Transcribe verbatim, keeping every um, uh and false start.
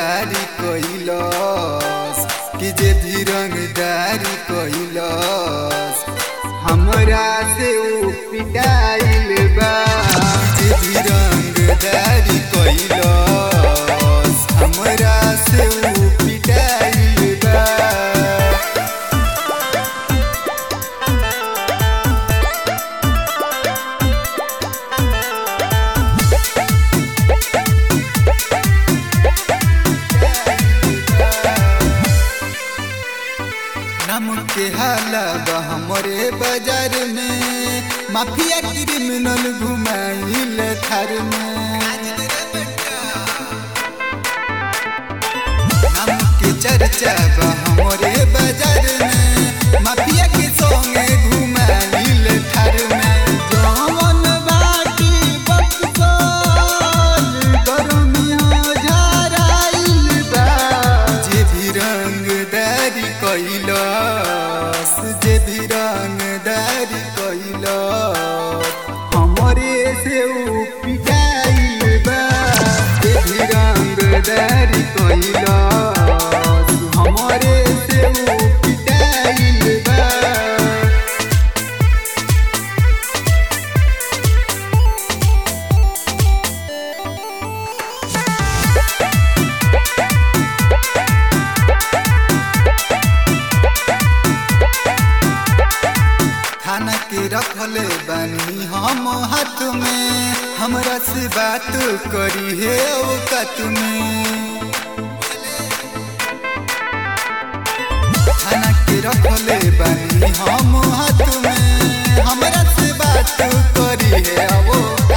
रंगदारी कइलस कि जे भी रंगदारी कइलस हमरा से ऊ पिटाइल बा। जे भी रंगदारी कइलस हमरा से ऊ पिटाइल बा। नाम के हाला बा हमरे बाजार में, माफिया क्रिमिनल घुमाइल थार में। नाम के चर्चा बा हमरे बाजार में, माफिया के संगे घुमाइल थार में। जवन बाटी बक्सर गरमिया झराइल बा। जे भी रंगदारी कइलस जे भी रंगदारी कइलस हमरे से ऊ पिटाइल बा। जे भी रंगदारी कइलस हमरे से ऊ पिटाइल बा। थाना के रखले बानी हम हाथ में, हमरा से बात करी है औकात में। थाना के रखले बानी हम हाथ में, हमरा से बात करी है औकात